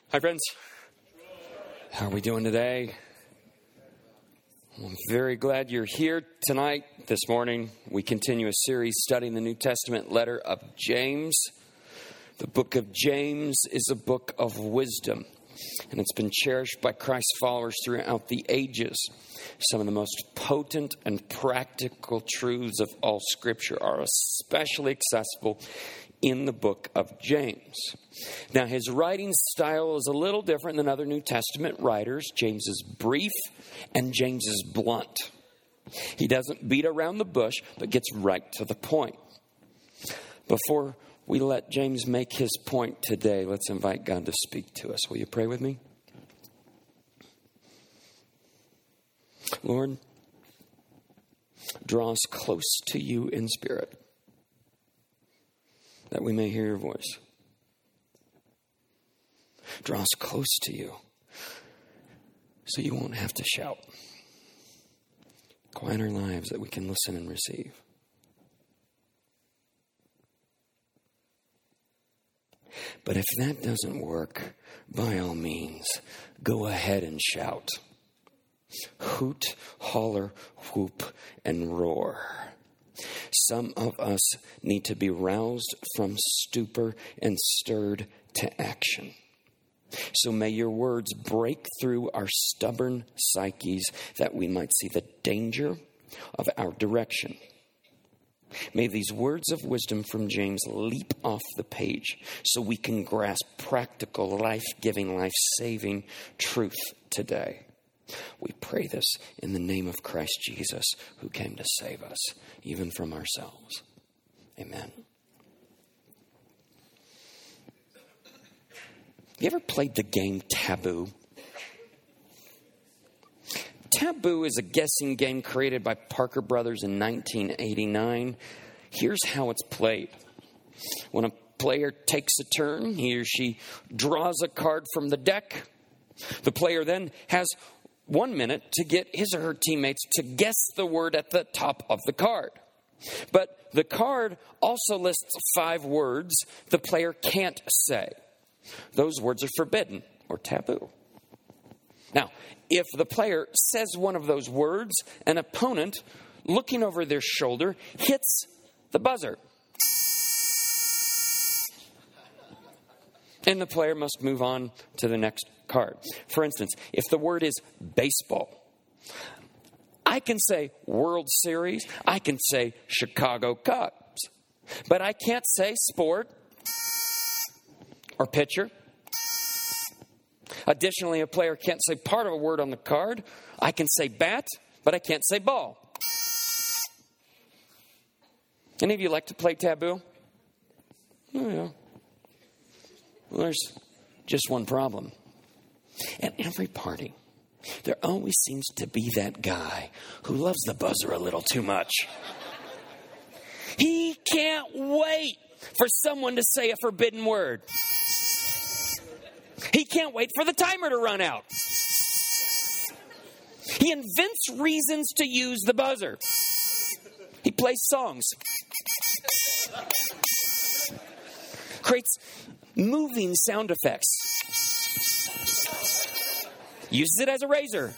Hi, friends. How are we doing today? I'm very glad you're here tonight. This morning, we continue a series studying the New Testament letter of James. The book of James is a book of wisdom, and it's been cherished by Christ's followers throughout the ages. Some of the most potent and practical truths of all Scripture are especially accessible in the book of James. Now, his writing style is a little different than other New Testament writers. James is brief and James is blunt. He doesn't beat around the bush, but gets right to the point. Before we let James make his point today, let's invite God to speak to us. Will you pray with me? Lord, draw us close to you in spirit, that we may hear your voice. Draw us close to you so you won't have to shout. Quiet our lives that we can listen and receive. But if that doesn't work, by all means, go ahead and shout. Hoot, holler, whoop, and roar. Some of us need to be roused from stupor and stirred to action. So may your words break through our stubborn psyches that we might see the danger of our direction. May these words of wisdom from James leap off the page so we can grasp practical, life-giving, life-saving truth today. We pray this in the name of Christ Jesus, who came to save us, even from ourselves. Amen. You ever played the game Taboo? Taboo is a guessing game created by Parker Brothers in 1989. Here's how it's played. When a player takes a turn, he or she draws a card from the deck. The player then has 1 minute to get his or her teammates to guess the word at the top of the card. But the card also lists 5 words the player can't say. Those words are forbidden or taboo. Now, if the player says one of those words, an opponent, looking over their shoulder, hits the buzzer. And the player must move on to the next card. For instance, if the word is baseball, I can say World Series, I can say Chicago Cubs, but I can't say sport or pitcher. Additionally, a player can't say part of a word on the card. I can say bat, but I can't say ball. Any of you like to play Taboo? Oh, yeah. Well, there's just one problem. At every party, there always seems to be that guy who loves the buzzer a little too much. He can't wait for someone to say a forbidden word. He can't wait for the timer to run out. He invents reasons to use the buzzer. He plays songs. Creates moving sound effects. Uses it as a razor.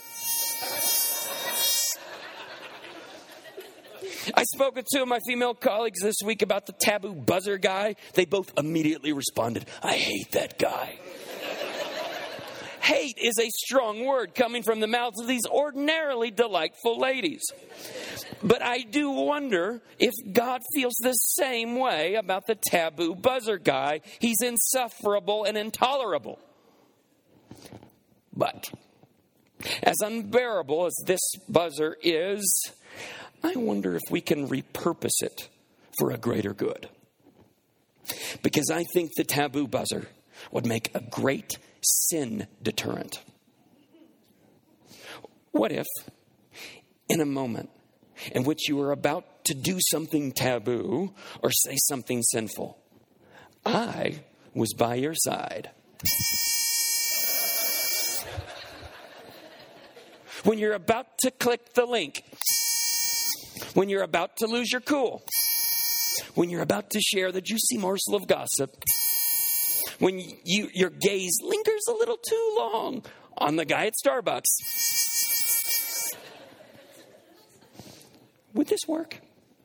I spoke with 2 of my female colleagues this week about the Taboo buzzer guy. They both immediately responded, I hate that guy. Hate is a strong word coming from the mouths of these ordinarily delightful ladies. But I do wonder if God feels the same way about the Taboo buzzer guy. He's insufferable and intolerable. But as unbearable as this buzzer is, I wonder if we can repurpose it for a greater good. Because I think the Taboo buzzer would make a great sin deterrent. What if, in a moment in which you are about to do something taboo or say something sinful, I was by your side? When you're about to click the link, when you're about to lose your cool, when you're about to share the juicy morsel of gossip, when your gaze lingers appears a little too long on the guy at Starbucks. Would this work?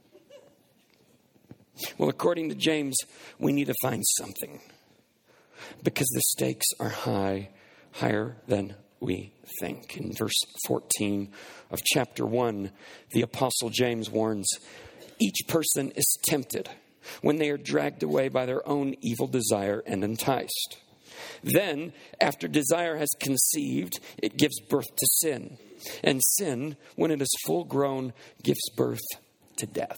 Well, according to James, we need to find something because the stakes are higher than we think. In verse 14 of chapter 1, the Apostle James warns, each person is tempted when they are dragged away by their own evil desire and enticed. Then, after desire has conceived, it gives birth to sin. And sin, when it is full grown, gives birth to death.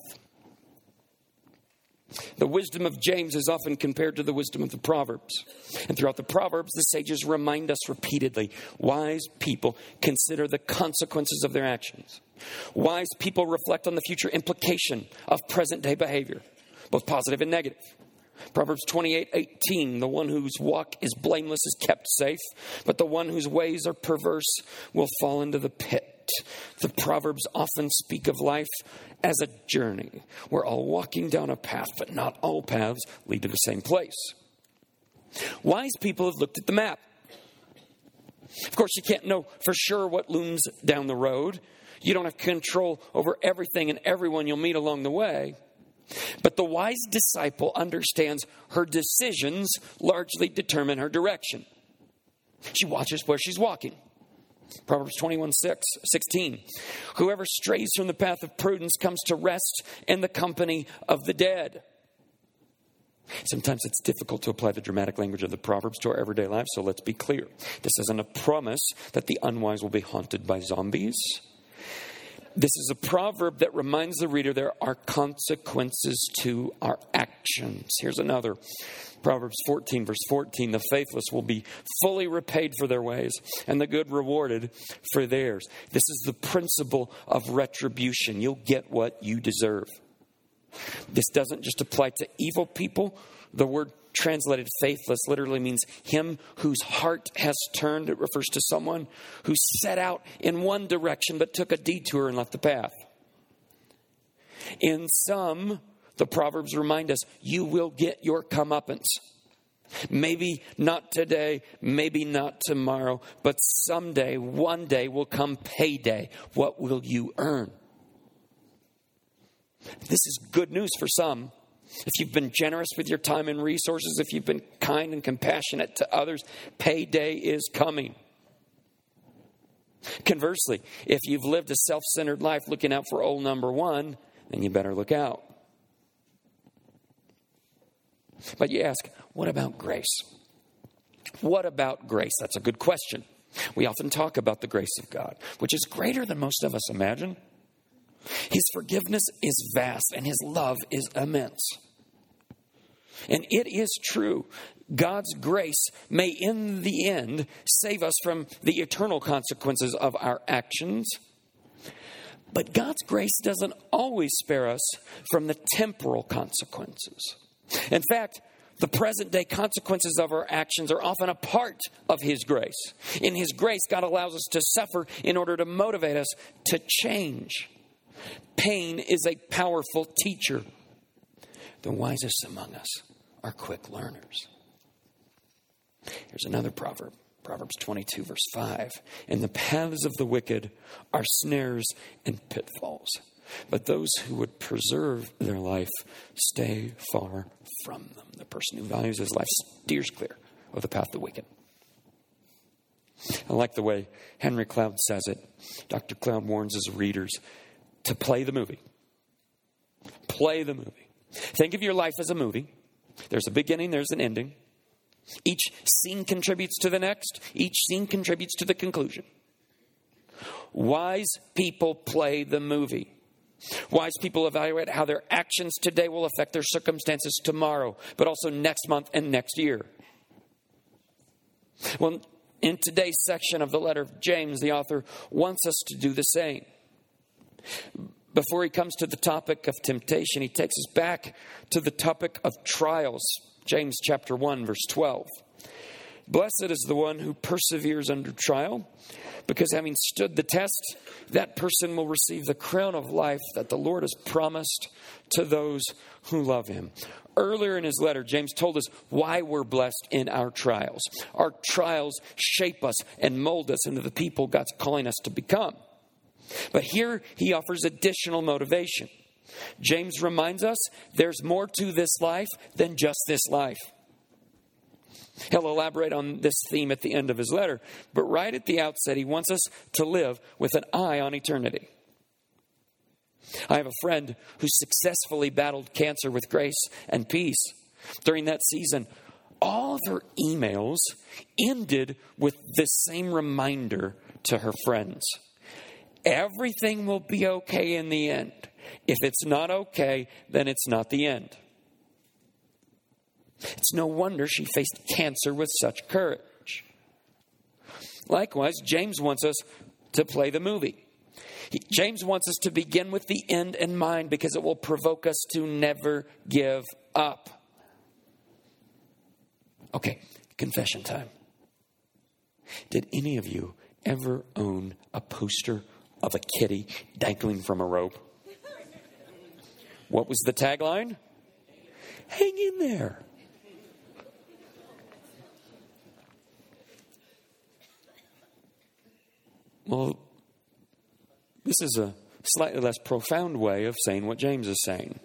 The wisdom of James is often compared to the wisdom of the Proverbs. And throughout the Proverbs, the sages remind us repeatedly, wise people consider the consequences of their actions. Wise people reflect on the future implication of present-day behavior, both positive and negative. Proverbs 28:18, the one whose walk is blameless is kept safe, but the one whose ways are perverse will fall into the pit. The Proverbs often speak of life as a journey. We're all walking down a path, but not all paths lead to the same place. Wise people have looked at the map. Of course, you can't know for sure what looms down the road. You don't have control over everything and everyone you'll meet along the way. But the wise disciple understands her decisions largely determine her direction. She watches where she's walking. Proverbs 21:16. Whoever strays from the path of prudence comes to rest in the company of the dead. Sometimes it's difficult to apply the dramatic language of the Proverbs to our everyday lives, so let's be clear. This isn't a promise that the unwise will be haunted by zombies. This is a proverb that reminds the reader there are consequences to our actions. Here's another. Proverbs 14, verse 14. The faithless will be fully repaid for their ways, and the good rewarded for theirs. This is the principle of retribution. You'll get what you deserve. This doesn't just apply to evil people. The word translated faithless literally means him whose heart has turned. It refers to someone who set out in one direction but took a detour and left the path. In some, the Proverbs remind us, you will get your comeuppance. Maybe not today, maybe not tomorrow, but someday, one day will come payday. What will you earn? This is good news for some. If you've been generous with your time and resources, if you've been kind and compassionate to others, payday is coming. Conversely, if you've lived a self-centered life looking out for old number one, then you better look out. But you ask, what about grace? What about grace? That's a good question. We often talk about the grace of God, which is greater than most of us imagine. His forgiveness is vast and his love is immense. And it is true, God's grace may in the end save us from the eternal consequences of our actions. But God's grace doesn't always spare us from the temporal consequences. In fact, the present day consequences of our actions are often a part of his grace. In his grace, God allows us to suffer in order to motivate us to change. Pain is a powerful teacher. The wisest among us are quick learners. Here's another proverb. Proverbs 22, verse 5. In the paths of the wicked are snares and pitfalls, but those who would preserve their life stay far from them. The person who values his life steers clear of the path of the wicked. I like the way Henry Cloud says it. Dr. Cloud warns his readers to play the movie. Play the movie. Think of your life as a movie. There's a beginning, there's an ending. Each scene contributes to the next. Each scene contributes to the conclusion. Wise people play the movie. Wise people evaluate how their actions today will affect their circumstances tomorrow, but also next month and next year. Well, in today's section of the letter of James, the author wants us to do the same. Before he comes to the topic of temptation, he takes us back to the topic of trials. James chapter 1, verse 12. Blessed is the one who perseveres under trial, because having stood the test, that person will receive the crown of life that the Lord has promised to those who love him. Earlier in his letter, James told us why we're blessed in our trials. Our trials shape us and mold us into the people God's calling us to become. But here he offers additional motivation. James reminds us there's more to this life than just this life. He'll elaborate on this theme at the end of his letter, but right at the outset, he wants us to live with an eye on eternity. I have a friend who successfully battled cancer with grace and peace. During that season, all of her emails ended with this same reminder to her friends. Everything will be okay in the end. If it's not okay, then it's not the end. It's no wonder she faced cancer with such courage. Likewise, James wants us to play the movie. James wants us to begin with the end in mind because it will provoke us to never give up. Okay, confession time. Did any of you ever own a poster of a kitty dangling from a rope? What was the tagline? Hang in there. Well, this is a slightly less profound way of saying what James is saying.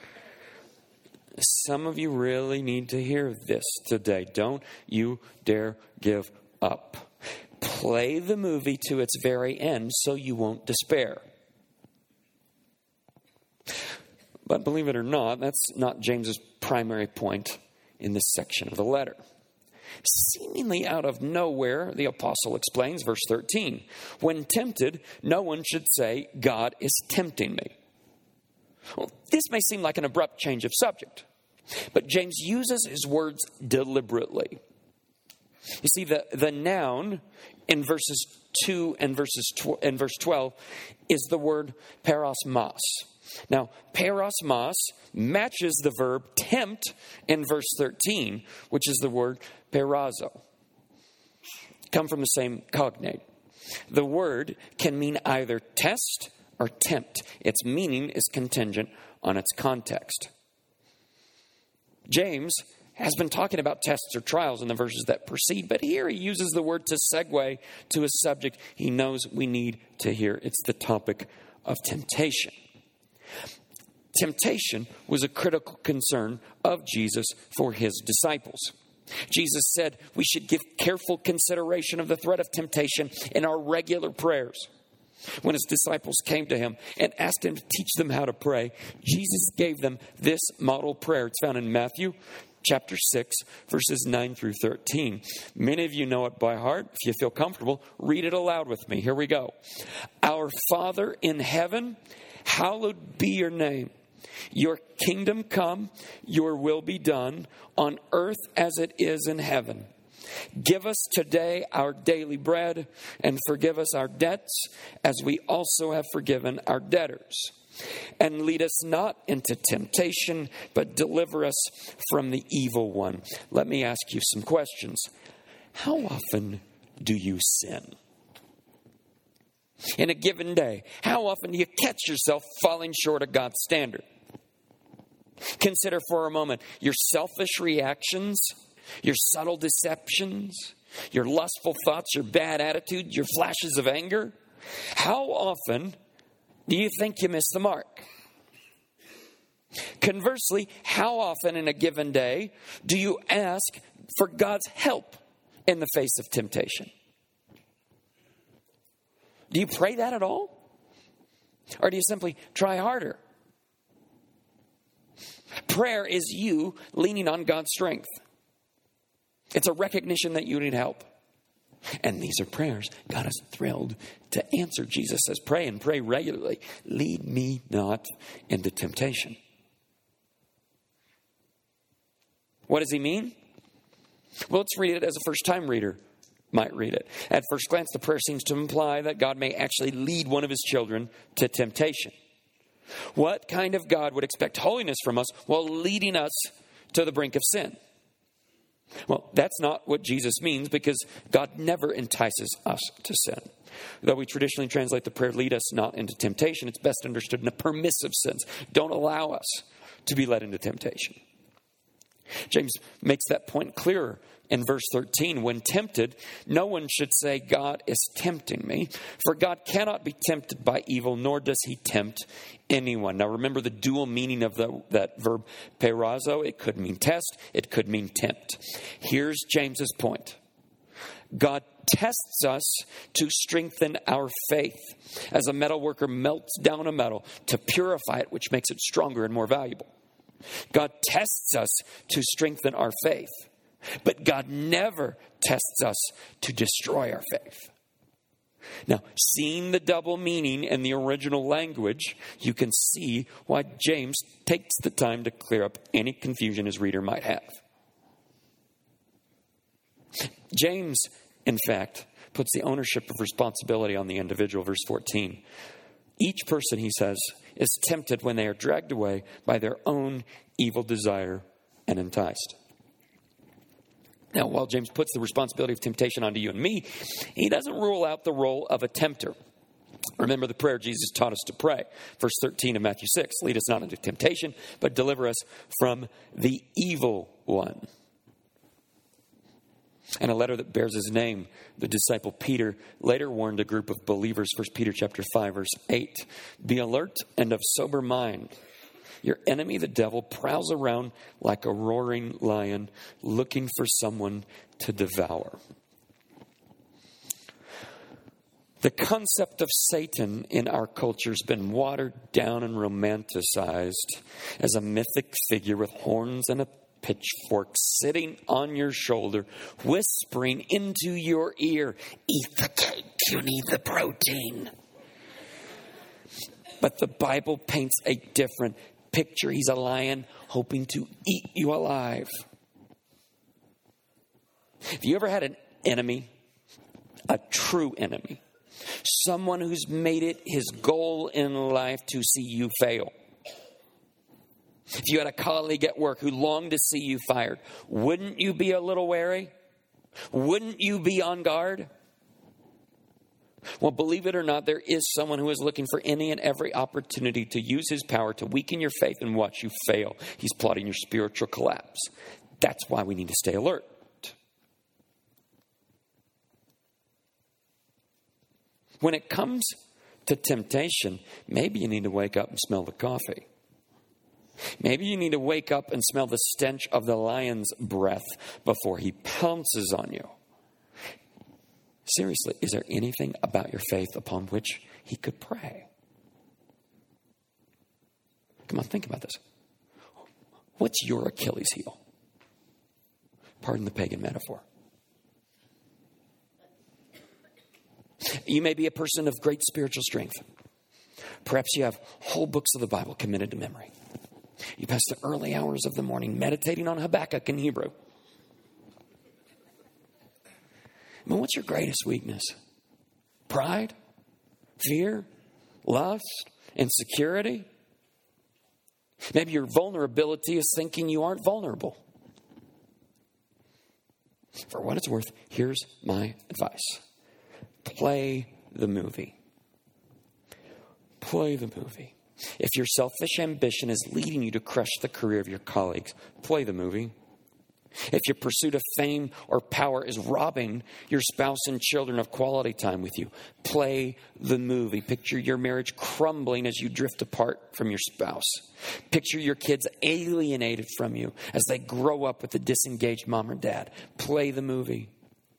Some of you really need to hear this today. Don't you dare give up. Play the movie to its very end so you won't despair. But believe it or not, that's not James's primary point in this section of the letter. Seemingly out of nowhere, the apostle explains, verse 13, when tempted, no one should say, God is tempting me. Well, this may seem like an abrupt change of subject, but James uses his words deliberately. You see, the noun in verses 2 and verse 12 is the word perosmos. Now, perosmos matches the verb tempt in verse 13, which is the word perazo. Come from the same cognate. The word can mean either test or tempt. Its meaning is contingent on its context. James has been talking about tests or trials in the verses that precede, but here he uses the word to segue to a subject he knows we need to hear. It's the topic of temptation. Temptation was a critical concern of Jesus for his disciples. Jesus said we should give careful consideration of the threat of temptation in our regular prayers. When his disciples came to him and asked him to teach them how to pray, Jesus gave them this model prayer. It's found in Matthew chapter 6, verses 9 through 13. Many of you know it by heart. If you feel comfortable, read it aloud with me. Here we go. Our Father in heaven, hallowed be your name. Your kingdom come, your will be done on earth as it is in heaven. Give us today our daily bread and forgive us our debts as we also have forgiven our debtors. And lead us not into temptation, but deliver us from the evil one. Let me ask you some questions. How often do you sin? In a given day, how often do you catch yourself falling short of God's standard? Consider for a moment your selfish reactions, your subtle deceptions, your lustful thoughts, your bad attitude, your flashes of anger. How often do you think you miss the mark? Conversely, how often in a given day do you ask for God's help in the face of temptation? Do you pray that at all? Or do you simply try harder? Prayer is you leaning on God's strength. It's a recognition that you need help. And these are prayers God is thrilled to answer. Jesus says, pray and pray regularly. Lead me not into temptation. What does he mean? Well, let's read it as a first-time reader might read it. At first glance, the prayer seems to imply that God may actually lead one of his children to temptation. What kind of God would expect holiness from us while leading us to the brink of sin? Well, that's not what Jesus means, because God never entices us to sin. Though we traditionally translate the prayer, lead us not into temptation, it's best understood in a permissive sense. Don't allow us to be led into temptation. James makes that point clearer in verse 13. When tempted, no one should say, God is tempting me. For God cannot be tempted by evil, nor does he tempt anyone. Now remember the dual meaning of that verb peirazo. It could mean test, it could mean tempt. Here's James's point. God tests us to strengthen our faith. As a metal worker melts down a metal to purify it, which makes it stronger and more valuable. God tests us to strengthen our faith. But God never tests us to destroy our faith. Now, seeing the double meaning in the original language, you can see why James takes the time to clear up any confusion his reader might have. James, in fact, puts the ownership of responsibility on the individual. Verse 14. Each person, he says, is tempted when they are dragged away by their own evil desire and enticed. Now, while James puts the responsibility of temptation onto you and me, he doesn't rule out the role of a tempter. Remember the prayer Jesus taught us to pray. Verse 13 of Matthew 6, lead us not into temptation, but deliver us from the evil one. In a letter that bears his name, the disciple Peter later warned a group of believers, 1 Peter chapter 5, verse 8, be alert and of sober mind. Your enemy, the devil, prowls around like a roaring lion, looking for someone to devour. The concept of Satan in our culture has been watered down and romanticized as a mythic figure with horns and a pitchfork sitting on your shoulder, whispering into your ear, eat the cake, you need the protein. But the Bible paints a different picture. He's a lion hoping to eat you alive. Have you ever had an enemy, a true enemy, someone who's made it his goal in life to see you fail? If you had a colleague at work who longed to see you fired, wouldn't you be a little wary? Wouldn't you be on guard? Well, believe it or not, there is someone who is looking for any and every opportunity to use his power to weaken your faith and watch you fail. He's plotting your spiritual collapse. That's why we need to stay alert. When it comes to temptation, maybe you need to wake up and smell the coffee. Maybe you need to wake up and smell the stench of the lion's breath before he pounces on you. Seriously, is there anything about your faith upon which he could prey? Come on, think about this. What's your Achilles heel? Pardon the pagan metaphor. You may be a person of great spiritual strength. Perhaps you have whole books of the Bible committed to memory. You pass the early hours of the morning meditating on Habakkuk in Hebrew. But what's your greatest weakness? Pride? Fear? Lust? Insecurity? Maybe your vulnerability is thinking you aren't vulnerable. For what it's worth, here's my advice. Play the movie. Play the movie. If your selfish ambition is leading you to crush the career of your colleagues, play the movie. If your pursuit of fame or power is robbing your spouse and children of quality time with you, play the movie. Picture your marriage crumbling as you drift apart from your spouse. Picture your kids alienated from you as they grow up with a disengaged mom or dad. Play the movie.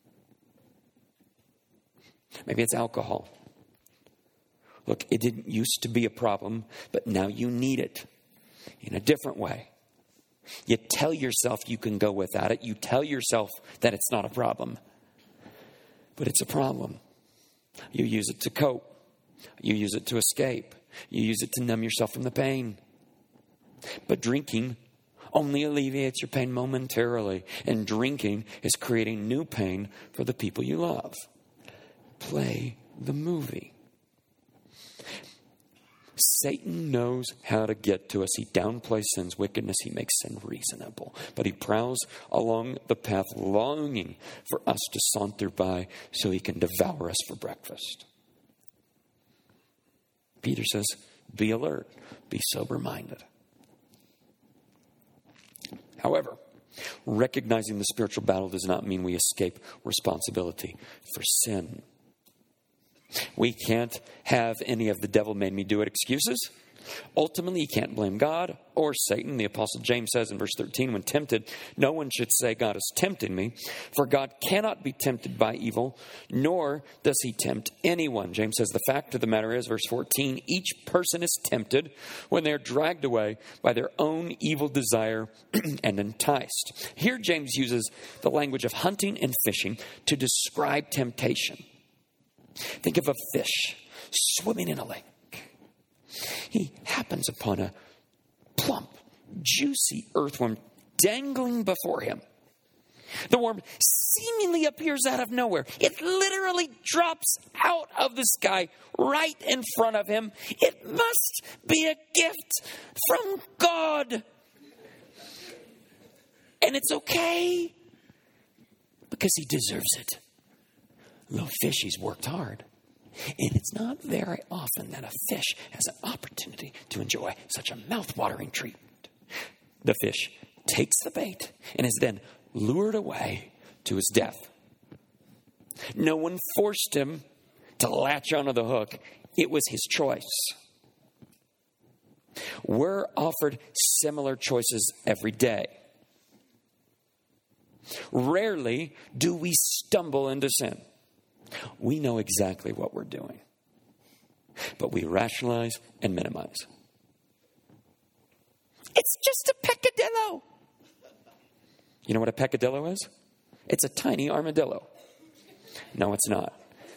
Maybe it's alcohol. Look, it didn't used to be a problem, but now you need it in a different way. You tell yourself you can go without it. You tell yourself that it's not a problem. But it's a problem. You use it to cope. You use it to escape. You use it to numb yourself from the pain. But drinking only alleviates your pain momentarily. And drinking is creating new pain for the people you love. Play the movie. Satan knows how to get to us. He downplays sin's wickedness. He makes sin reasonable. But he prowls along the path longing for us to saunter by so he can devour us for breakfast. Peter says, be alert, be sober-minded. However, recognizing the spiritual battle does not mean we escape responsibility for sin. We can't have any of the devil made me do it excuses. Ultimately, you can't blame God or Satan. The Apostle James says in verse 13, when tempted, no one should say, God is tempting me. For God cannot be tempted by evil, nor does he tempt anyone. James says the fact of the matter is, verse 14, each person is tempted when they're dragged away by their own evil desire and enticed. Here James uses the language of hunting and fishing to describe temptation. Think of a fish swimming in a lake. He happens upon a plump, juicy earthworm dangling before him. The worm seemingly appears out of nowhere. It literally drops out of the sky right in front of him. It must be a gift from God. And it's okay because he deserves it. The fishy's worked hard. And it's not very often that a fish has an opportunity to enjoy such a mouth-watering treat. The fish takes the bait and is then lured away to his death. No one forced him to latch onto the hook. It was his choice. We're offered similar choices every day. Rarely do we stumble into sin. We know exactly what we're doing, but we rationalize and minimize. It's just a peccadillo. You know what a peccadillo is? It's a tiny armadillo. No, it's not.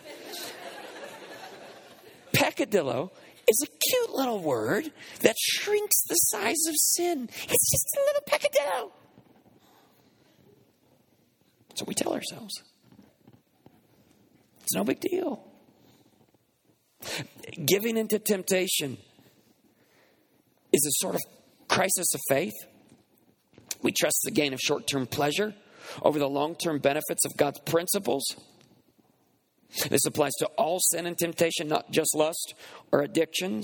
Peccadillo is a cute little word that shrinks the size of sin. It's just a little peccadillo. So we tell ourselves. It's no big deal. Giving into temptation is a sort of crisis of faith. We trust the gain of short-term pleasure over the long-term benefits of God's principles. This applies to all sin and temptation, not just lust or addictions.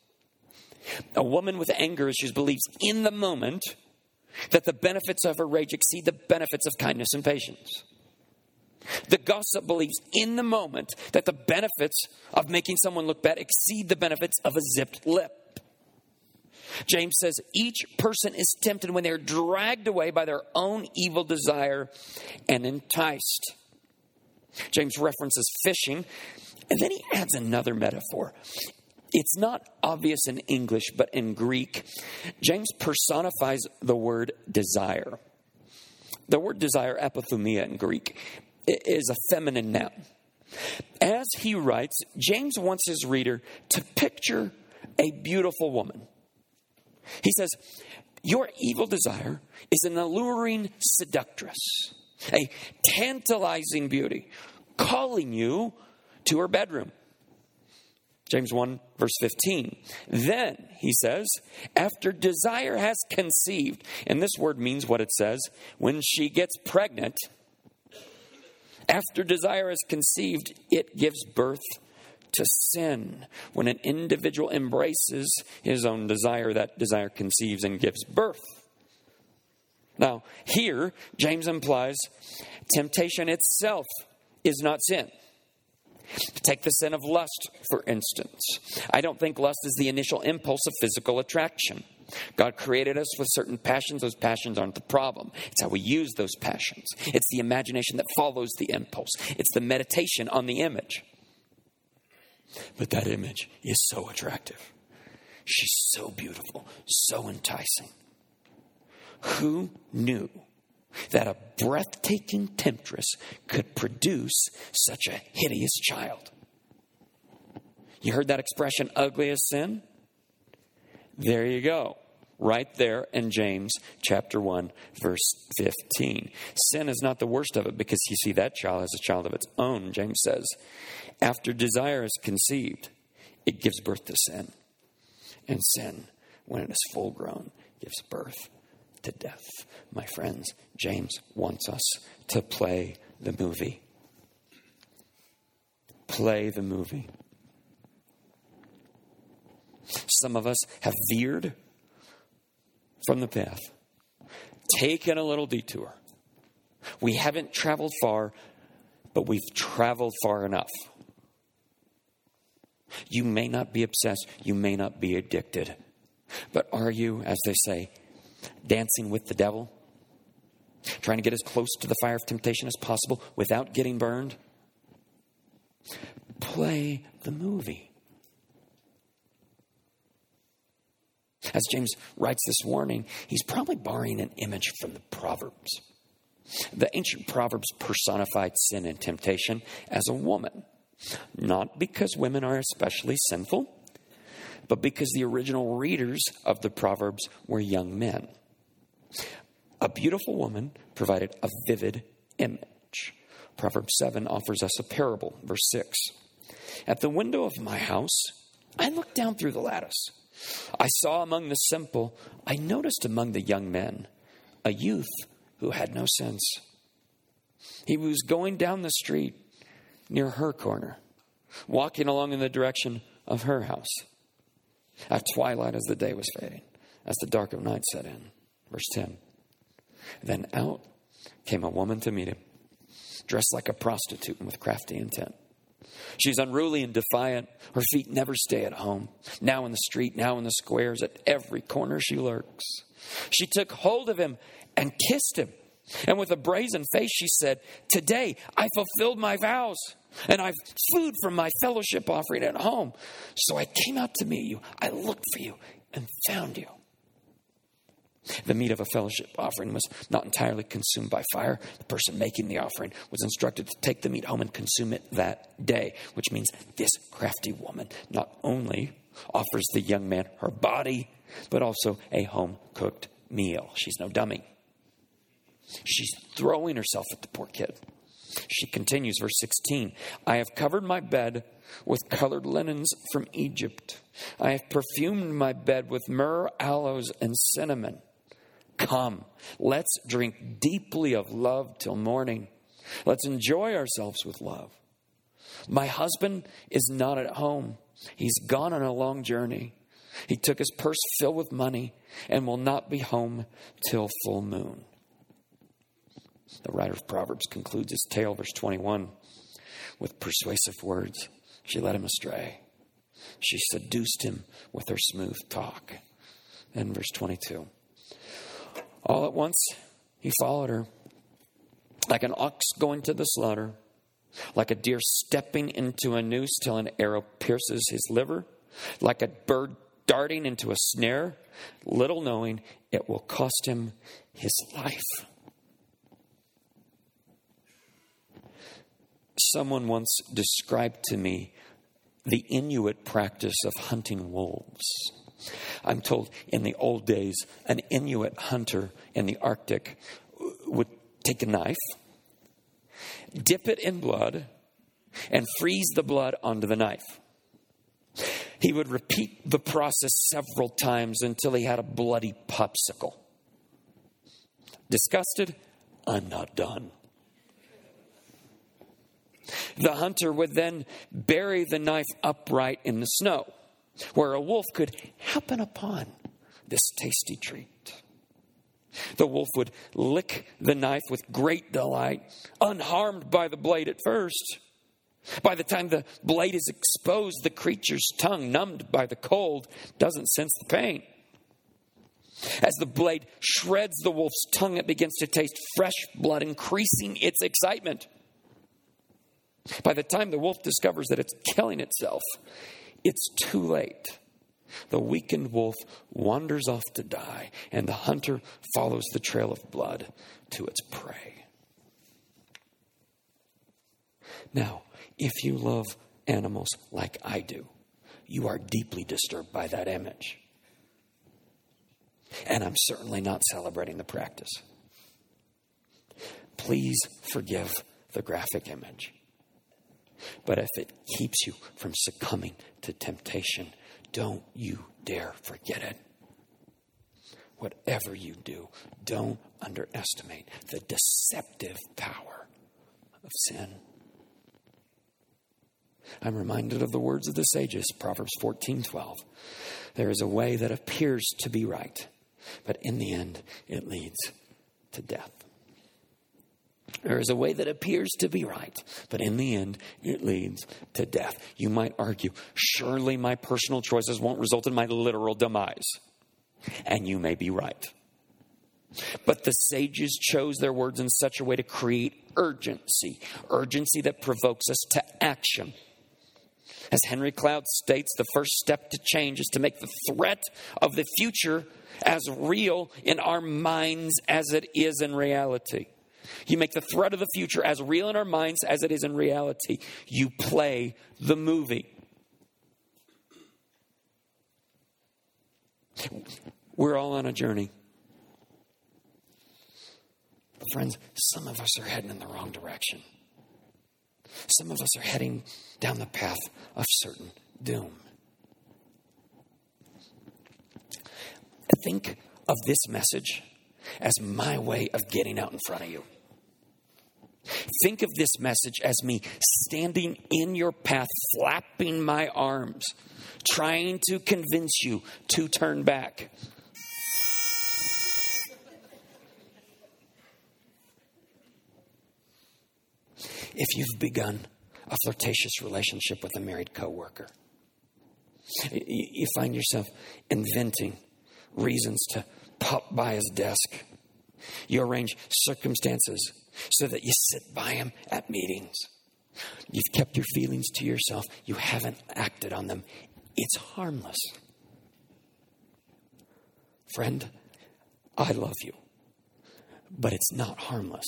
A woman with anger issues believes in the moment that the benefits of her rage exceed the benefits of kindness and patience. The gossip believes in the moment that the benefits of making someone look bad exceed the benefits of a zipped lip. James says each person is tempted when they're dragged away by their own evil desire and enticed. James references fishing, and then he adds another metaphor. It's not obvious in English, but in Greek, James personifies the word desire. The word desire, epithumia in Greek, is a feminine noun. As he writes, James wants his reader to picture a beautiful woman. He says, your evil desire is an alluring seductress, a tantalizing beauty, calling you to her bedroom. James 1, verse 15. Then, he says, after desire has conceived, and this word means what it says, when she gets pregnant, after desire is conceived, it gives birth to sin. When an individual embraces his own desire, that desire conceives and gives birth. Now, here, James implies temptation itself is not sin. Take the sin of lust, for instance. I don't think lust is the initial impulse of physical attraction. God created us with certain passions. Those passions aren't the problem. It's how we use those passions. It's the imagination that follows the impulse. It's the meditation on the image. But that image is so attractive. She's so beautiful, so enticing. Who knew that a breathtaking temptress could produce such a hideous child? You heard that expression, ugly as sin? There you go. Right there in James chapter 1, verse 15. Sin is not the worst of it because you see that child has a child of its own. James says, after desire is conceived, it gives birth to sin. And sin, when it is full grown, gives birth to death. My friends, James wants us to play the movie. Play the movie. Some of us have veered from the path, taken a little detour. We haven't traveled far, but we've traveled far enough. You may not be obsessed. You may not be addicted. But are you, as they say, dancing with the devil? Trying to get as close to the fire of temptation as possible without getting burned? Play the movie. As James writes this warning, he's probably borrowing an image from the Proverbs. The ancient Proverbs personified sin and temptation as a woman. Not because women are especially sinful, but because the original readers of the Proverbs were young men. A beautiful woman provided a vivid image. Proverbs 7 offers us a parable, verse 6. At the window of my house, I looked down through the lattice. I saw among the simple, I noticed among the young men, a youth who had no sense. He was going down the street near her corner, walking along in the direction of her house. At twilight as the day was fading, as the dark of night set in. Verse 10. Then out came a woman to meet him, dressed like a prostitute and with crafty intent. She's unruly and defiant. Her feet never stay at home. Now in the street, now in the squares, at every corner she lurks. She took hold of him and kissed him. And with a brazen face she said, today I fulfilled my vows, and I've food from my fellowship offering at home. So I came out to meet you. I looked for you and found you. The meat of a fellowship offering was not entirely consumed by fire. The person making the offering was instructed to take the meat home and consume it that day, which means this crafty woman not only offers the young man her body, but also a home-cooked meal. She's no dummy. She's throwing herself at the poor kid. She continues, verse 16, I have covered my bed with colored linens from Egypt. I have perfumed my bed with myrrh, aloes, and cinnamon. Come, let's drink deeply of love till morning. Let's enjoy ourselves with love. My husband is not at home. He's gone on a long journey. He took his purse filled with money and will not be home till full moon. The writer of Proverbs concludes his tale, verse 21, with persuasive words. She led him astray. She seduced him with her smooth talk. And verse 22. All at once, he followed her, like an ox going to the slaughter, like a deer stepping into a noose till an arrow pierces his liver, like a bird darting into a snare, little knowing it will cost him his life. Someone once described to me the Inuit practice of hunting wolves. I'm told in the old days, an Inuit hunter in the Arctic would take a knife, dip it in blood, and freeze the blood onto the knife. He would repeat the process several times until he had a bloody popsicle. Disgusted? I'm not done. The hunter would then bury the knife upright in the snow, where a wolf could happen upon this tasty treat. The wolf would lick the knife with great delight, unharmed by the blade at first. By the time the blade is exposed, the creature's tongue, numbed by the cold, doesn't sense the pain. As the blade shreds the wolf's tongue, it begins to taste fresh blood, increasing its excitement. By the time the wolf discovers that it's killing itself, it's too late. The weakened wolf wanders off to die, and the hunter follows the trail of blood to its prey. Now, if you love animals like I do, you are deeply disturbed by that image. And I'm certainly not celebrating the practice. Please forgive the graphic image. But if it keeps you from succumbing to temptation, don't you dare forget it. Whatever you do, don't underestimate the deceptive power of sin. I'm reminded of the words of the sages, Proverbs 14:12. There is a way that appears to be right, but in the end, it leads to death. There is a way that appears to be right, but in the end, it leads to death. You might argue, surely my personal choices won't result in my literal demise. And you may be right. But the sages chose their words in such a way to create urgency that provokes us to action. As Henry Cloud states, the first step to change is to make the threat of the future as real in our minds as it is in reality. You make the threat of the future as real in our minds as it is in reality. You play the movie. We're all on a journey. But friends, some of us are heading in the wrong direction. Some of us are heading down the path of certain doom. Think of this message as my way of getting out in front of you. Think of this message as me standing in your path, flapping my arms, trying to convince you to turn back. If you've begun a flirtatious relationship with a married coworker, you find yourself inventing reasons to pop by his desk. You arrange circumstances so that you sit by him at meetings. You've kept your feelings to yourself. You haven't acted on them. It's harmless. Friend, I love you, but it's not harmless.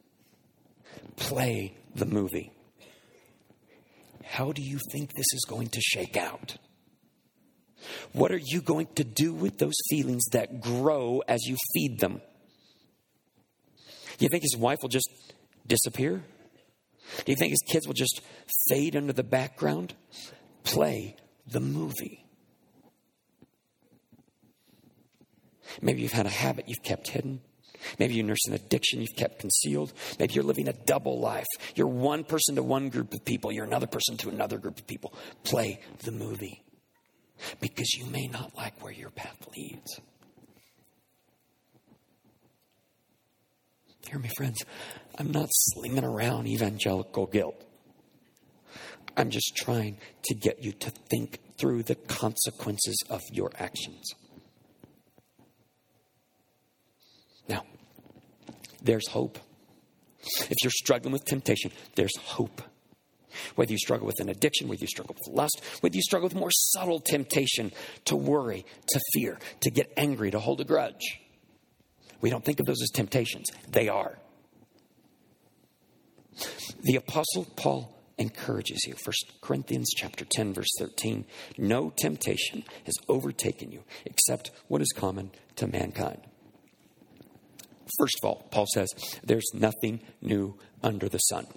Play the movie. How do you think this is going to shake out? What are you going to do with those feelings that grow as you feed them? Do you think his wife will just disappear? Do you think his kids will just fade into the background? Play the movie. Maybe you've had a habit you've kept hidden. Maybe you nurse an addiction you've kept concealed. Maybe you're living a double life. You're one person to one group of people. You're another person to another group of people. Play the movie. Because you may not like where your path leads. Hear me, friends. I'm not slinging around evangelical guilt. I'm just trying to get you to think through the consequences of your actions. Now, there's hope. If you're struggling with temptation, there's hope. Whether you struggle with an addiction, whether you struggle with lust, whether you struggle with more subtle temptation to worry, to fear, to get angry, to hold a grudge. We don't think of those as temptations. They are. The Apostle Paul encourages you. 1 Corinthians chapter 10, verse 13. No temptation has overtaken you except what is common to mankind. First of all, Paul says, there's nothing new under the sun.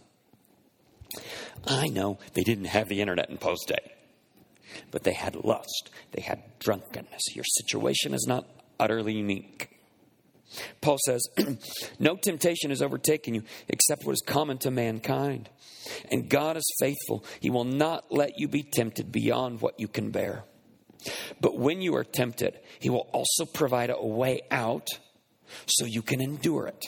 I know they didn't have the internet in Paul's day, but they had lust. They had drunkenness. Your situation is not utterly unique. Paul says, no temptation has overtaken you except what is common to mankind. And God is faithful. He will not let you be tempted beyond what you can bear. But when you are tempted, he will also provide a way out so you can endure it.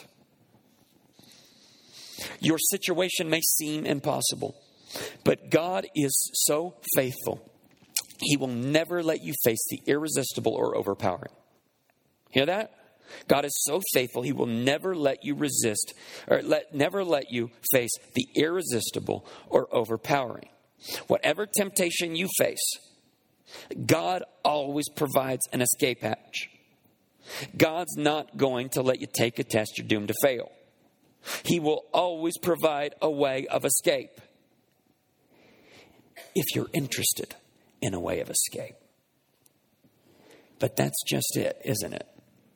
Your situation may seem impossible, but God is so faithful. He will never let you face the irresistible or overpowering. Hear that? God is so faithful, he will never let you resist or never let you face the irresistible or overpowering. Whatever temptation you face, God always provides an escape hatch. God's not going to let you take a test you're doomed to fail. He will always provide a way of escape. If you're interested in a way of escape. But that's just it, isn't it?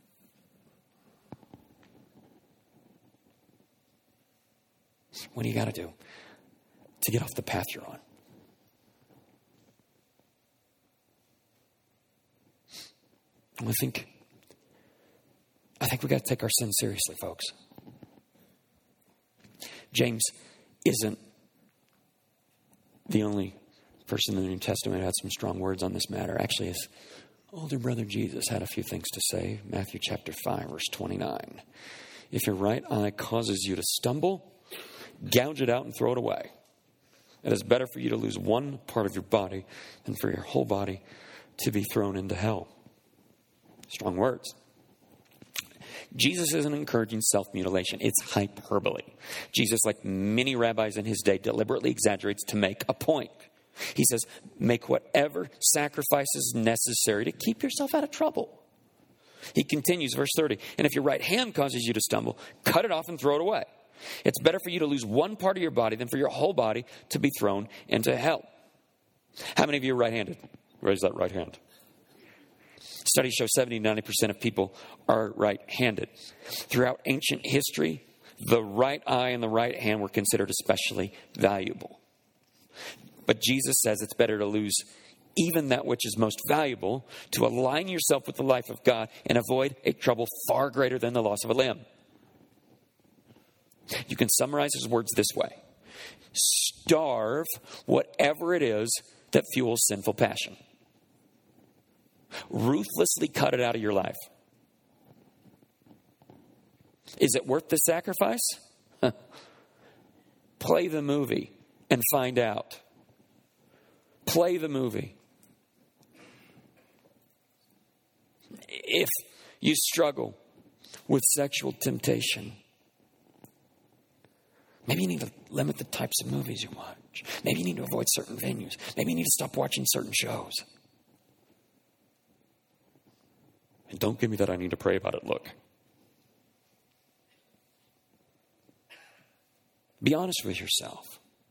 What do you got to do to get off the path you're on? I think we got to take our sin seriously, folks. James isn't the only person in the New Testament who had some strong words on this matter. Actually, his older brother Jesus had a few things to say. Matthew chapter 5, verse 29. If your right eye causes you to stumble, gouge it out and throw it away. It is better for you to lose one part of your body than for your whole body to be thrown into hell. Strong words. Jesus isn't encouraging self-mutilation. It's hyperbole. Jesus, like many rabbis in his day, deliberately exaggerates to make a point. He says, make whatever sacrifices necessary to keep yourself out of trouble. He continues, verse 30, and if your right hand causes you to stumble, cut it off and throw it away. It's better for you to lose one part of your body than for your whole body to be thrown into hell. How many of you are right-handed? Raise that right hand. Studies show 70-90% of people are right-handed. Throughout ancient history, the right eye and the right hand were considered especially valuable. But Jesus says it's better to lose even that which is most valuable to align yourself with the life of God and avoid a trouble far greater than the loss of a limb. You can summarize his words this way. Starve whatever it is that fuels sinful passion. Ruthlessly cut it out of your life. Is it worth the sacrifice? Play the movie and find out. Play the movie. If you struggle with sexual temptation, maybe you need to limit the types of movies you watch. Maybe you need to avoid certain venues. Maybe you need to stop watching certain shows. And don't give me that I need to pray about it look. Be honest with yourself.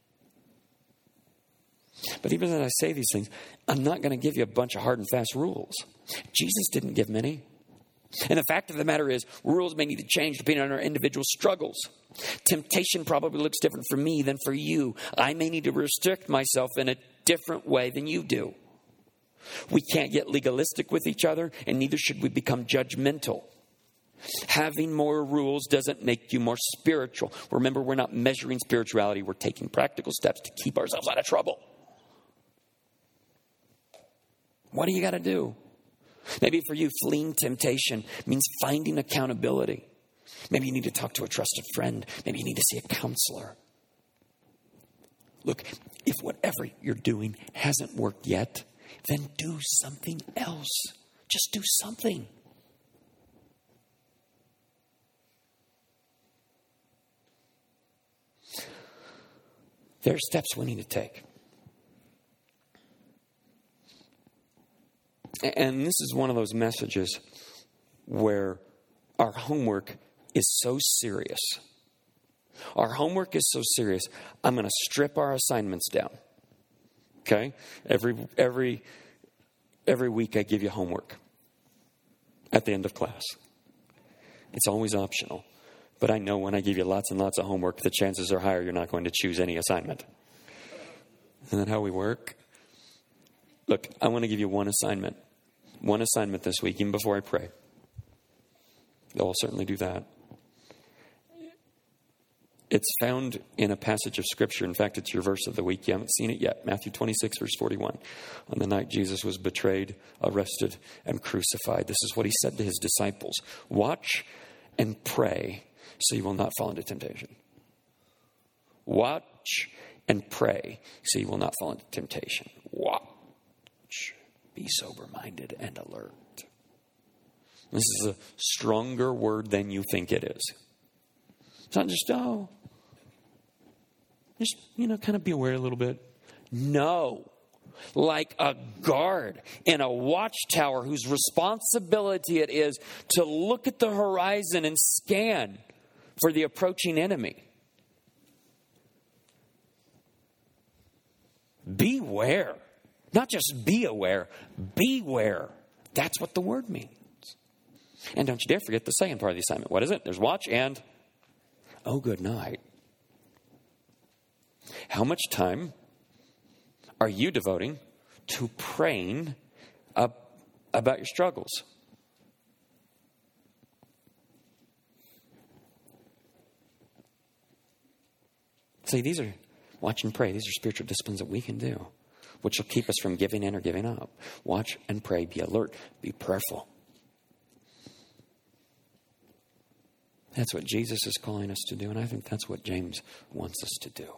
But even as I say these things, I'm not going to give you a bunch of hard and fast rules. Jesus didn't give many. And the fact of the matter is, rules may need to change depending on our individual struggles. Temptation probably looks different for me than for you. I may need to restrict myself in a different way than you do. We can't get legalistic with each other, and neither should we become judgmental. Having more rules doesn't make you more spiritual. Remember, we're not measuring spirituality. We're taking practical steps to keep ourselves out of trouble. What do you got to do? Maybe for you, fleeing temptation means finding accountability. Maybe you need to talk to a trusted friend. Maybe you need to see a counselor. Look, if whatever you're doing hasn't worked yet, then do something else. Just do something. There are steps we need to take. And this is one of those messages where our homework is so serious. Our homework is so serious, I'm going to strip our assignments down. Okay? Every week I give you homework at the end of class. It's always optional. But I know when I give you lots and lots of homework, the chances are higher you're not going to choose any assignment. Isn't that how we work? Look, I want to give you one assignment. One assignment this week, even before I pray. I'll certainly do that. It's found in a passage of Scripture. In fact, it's your verse of the week. You haven't seen it yet. Matthew 26, verse 41. On the night Jesus was betrayed, arrested, and crucified. This is what he said to his disciples. Watch and pray so you will not fall into temptation. Watch and pray so you will not fall into temptation. Watch. Be sober-minded and alert. This is a stronger word than you think it is. It's not just, kind of be aware a little bit. No. Like a guard in a watchtower whose responsibility it is to look at the horizon and scan for the approaching enemy. Beware. Not just be aware, beware. That's what the word means. And don't you dare forget the second part of the assignment. What is it? There's watch and, good night. How much time are you devoting to praying about your struggles? See, watch and pray. These are spiritual disciplines that we can do, which will keep us from giving in or giving up. Watch and pray. Be alert. Be prayerful. That's what Jesus is calling us to do, and I think that's what James wants us to do.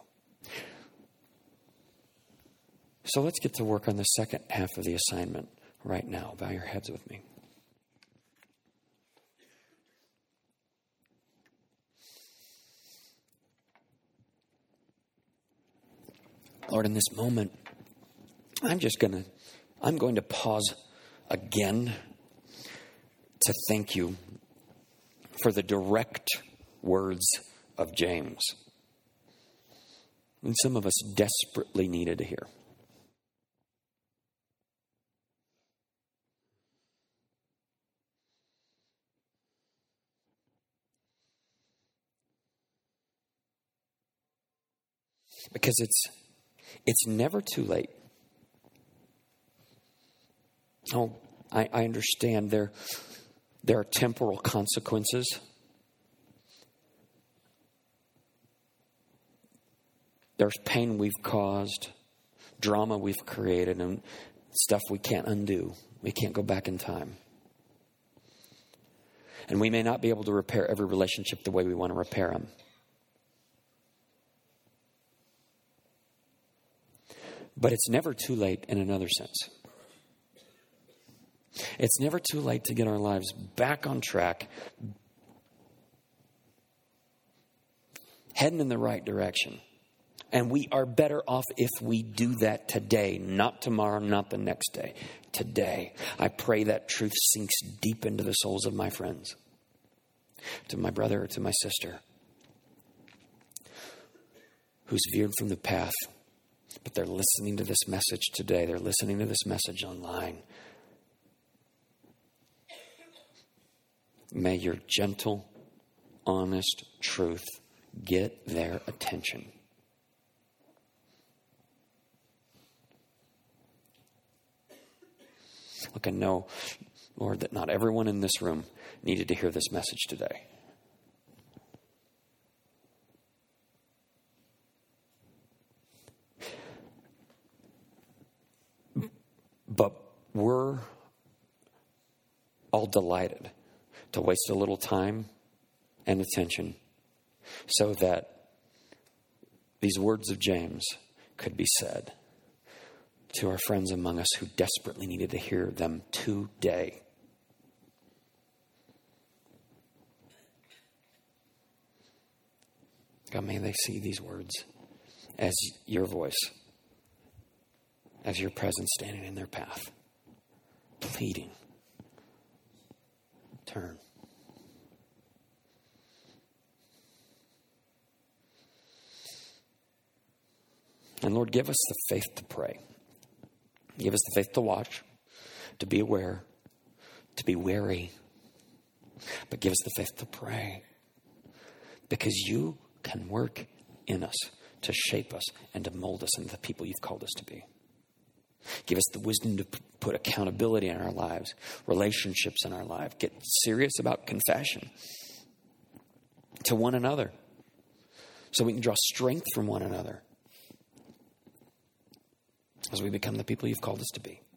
So let's get to work on the second half of the assignment right now. Bow your heads with me. Lord, in this moment, I'm going to pause again to thank you for the direct words of James. And some of us desperately needed to hear. Because it's never too late. Oh, I understand there are temporal consequences. There's pain we've caused, drama we've created, and stuff we can't undo. We can't go back in time. And we may not be able to repair every relationship the way we want to repair them. But it's never too late in another sense. It's never too late to get our lives back on track, heading in the right direction. And we are better off if we do that today, not tomorrow, not the next day. Today. I pray that truth sinks deep into the souls of my friends, to my brother or to my sister, who's veered from the path. But they're listening to this message today. They're listening to this message online. May your gentle, honest truth get their attention. Look, I know, Lord, that not everyone in this room needed to hear this message today. But we're all delighted to waste a little time and attention so that these words of James could be said to our friends among us who desperately needed to hear them today. God, may they see these words as your voice, as your presence standing in their path, pleading, turn. And Lord, give us the faith to pray. Give us the faith to watch, to be aware, to be wary. But give us the faith to pray. Because you can work in us to shape us and to mold us into the people you've called us to be. Give us the wisdom to put accountability in our lives, relationships in our life. Get serious about confession to one another so we can draw strength from one another as we become the people you've called us to be.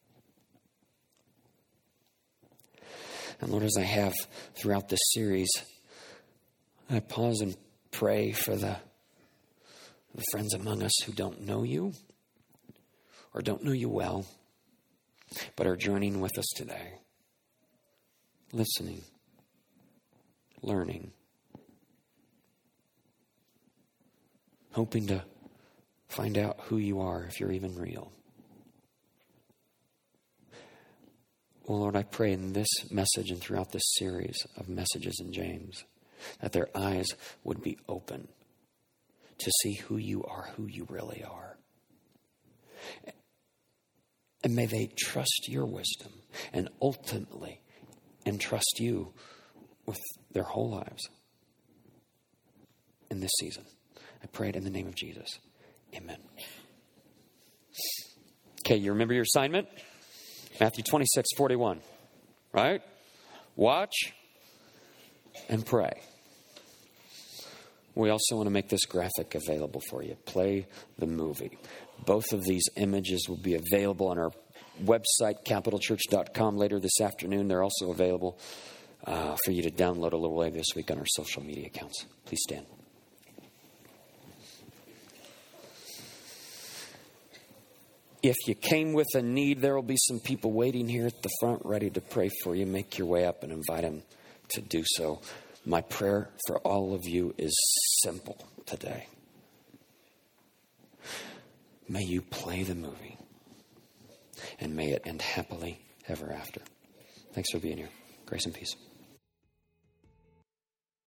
And Lord, as I have throughout this series, I pause and pray for the friends among us who don't know you or don't know you well, but are journeying with us today, listening, learning, hoping to find out who you are, if you're even real. Well, Lord, I pray in this message and throughout this series of messages in James that their eyes would be open to see who you are, who you really are. And may they trust your wisdom and ultimately entrust you with their whole lives in this season. I pray it in the name of Jesus. Amen. Okay, you remember your assignment? Matthew 26:41, right? Watch and pray. We also want to make this graphic available for you. Play the movie. Both of these images will be available on our website, capitalchurch.com, later this afternoon. They're also available for you to download a little later this week on our social media accounts. Please stand. If you came with a need, there will be some people waiting here at the front ready to pray for you. Make your way up and invite them to do so. My prayer for all of you is simple today. May you play the movie, and may it end happily ever after. Thanks for being here. Grace and peace.